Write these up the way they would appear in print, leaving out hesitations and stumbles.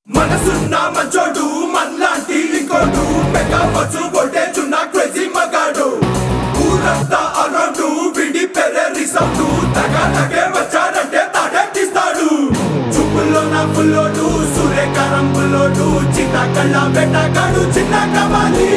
మనసున్న మంచోడు మనలాంటి ఇంకోడు మెగా వచ్చు కొట్టేచున్న క్రేజీ మగాడు ఊరంతా అరౌండు విడి పెర్రెరి సౌండు తగలగే వచ్చారంటే తాడెక్కిస్తాడు చూపుల్లో నా పుల్లోడు సూర్యకారం పుల్లోడు చిన్న కళ్ళ వెంటగాడు చిన్న కవాలి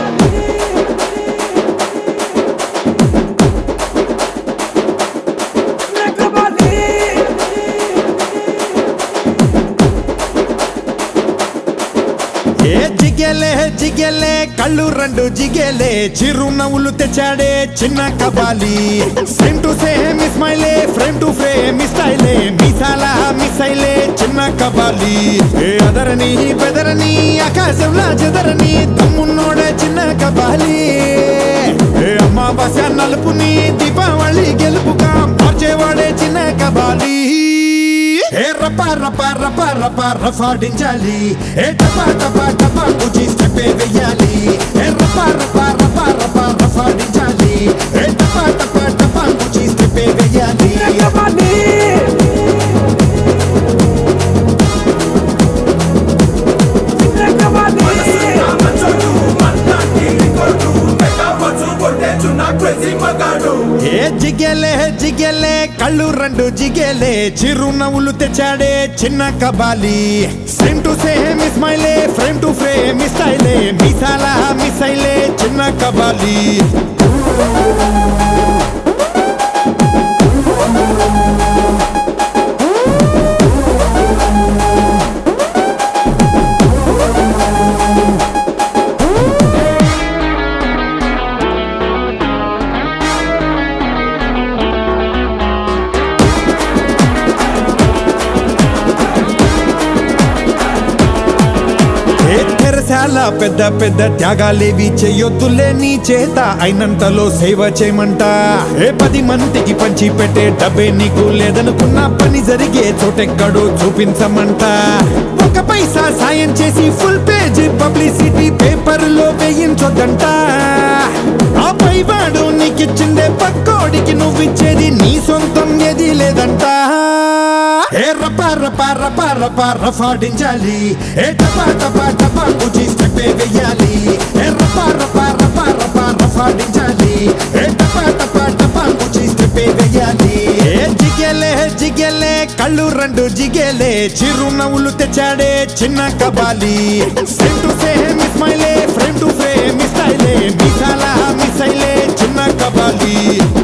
జిగేలే కళ్ళు రెండు జిగేలే చిరునవ్వులు తెచ్చాడే చిన్న కబాలి సేమ్ టు సేమ్ ఇస్మైలే ఫ్రేమ్ టు ఫ్రేమ్ స్టైలే మిసాల మిసైలే చిన్న కబాలి అదరని బెదరని ఆకాశంలా చెదరని దమ్మున్నోడే చిన్న కబాలి అమావాస్య నలుపుని దీపావళి గెలుపుగా మార్చేవాడే చిన్న కబాలి రఫాడించాలి టపా టపా టపా కూచి స్టెప్పే వెయ్యాలి రఫాడించాలి టపా టపా టపా కూచి స్టెప్పే వెయ్యాలి మనసున్న మంచోడు మనలాంటి ఇంకోడు మెగా వచ్చు కొట్టేచున్న క్రేజీ మగాడు జిగేలే కళ్ళు రెండు జిగేలే చిరునవ్వులు తెచ్చాడే చిన్న కబాలి సేమ్ టు సేమ్ ఇస్మైలే ఫ్రేమ్ టు ఫ్రేమ్ స్టైలే మిసాల మిసైలే చిన్న కబాలి చాలా పెద్ద పెద్ద త్యాగాలేవి చెయ్యొద్దులే నీ చేత అయినంతలో సేవ చేయమంట 10 మందికి పంచి పెట్టే డబ్బే నీకు లేదనుకున్న పని జరిగే చోటెక్కడో చూపించమంట 1 పైసా సాయం చేసి ఫుల్ పేజ్ పబ్లిసిటీ పేపర్లో వేయించొద్దంట ఆ పైవాడు నీకిచ్చిందే పక్కోడికి నువ్విచ్చేది నీ సొంతం ఏది లేదంట రఫాడించాలి టపా టపా టపా కూచి స్టెప్పే వెయ్యాలి రఫాడించాలి టపా టపా టపా కూచి స్టెప్పే వెయ్యాలి జిగేలే కళ్ళు రెండు జిగేలే చిరునవ్వులు తెచ్చాడే చిన్న కబాలి సేమ్ టు సేమ్ ఇస్మైలే ఫ్రేమ్ టు ఫ్రేమ్ స్టైలే మిసాల మిసైలే చిన్న కబాలి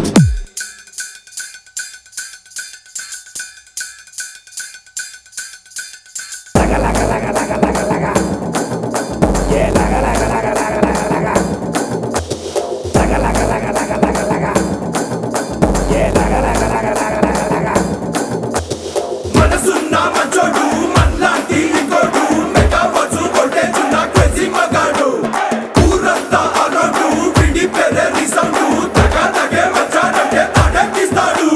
మనసున్న మంచోడు మనలాంటి ఇంకోడు మెగా వచ్చు కొట్టేచున్న క్రేజీ మగాడు ఊరంతా అరౌండు విడి పెర్రెరి సౌండు తగలగే వచ్చారంటే తాడెక్కిస్తాడు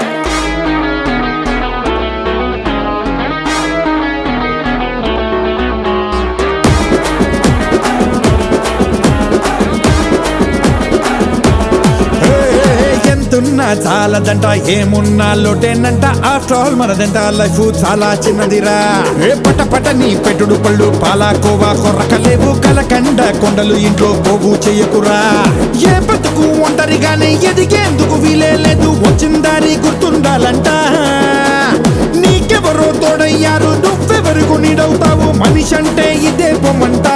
ఎంతున్నా చాలదంట ఏమున్నా లోటేనంట ఆఫ్టర్ ఆల్ మనదంట లైఫ్ చాలా చిన్నదిరా పట నీ పెట్టుడు పళ్ళు పాలాకోవా కొర్రకలేవు కలకండ కొండలు ఇంట్లో పోగు చెయ్యకురా ఏ బతుకు ఒంటరిగానే ఎదిగేందుకు వీలే లేదు వచ్చిందారి గుర్తుండాలంట నీకెవరో తోడయ్యారు నువ్వెవరికి నీడవుతావు మనిషి అంటే ఇదే పొమ్మంట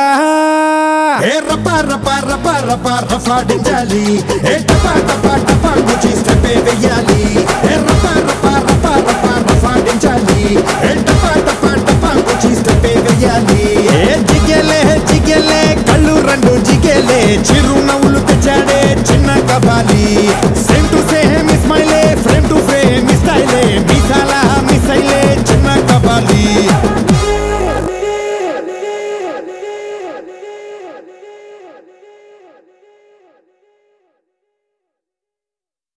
రఫాడించాలి టపా టపా టపా కూచి స్టెప్పే వెయ్యాలి రఫాడించాలి టపా టపా టపా కూచి స్టెప్పే వెయ్యాలి జిగేలే కళ్ళు రెండు జిగేలే చిరునవ్వులు తెచ్చాడే చిన్న కబాలి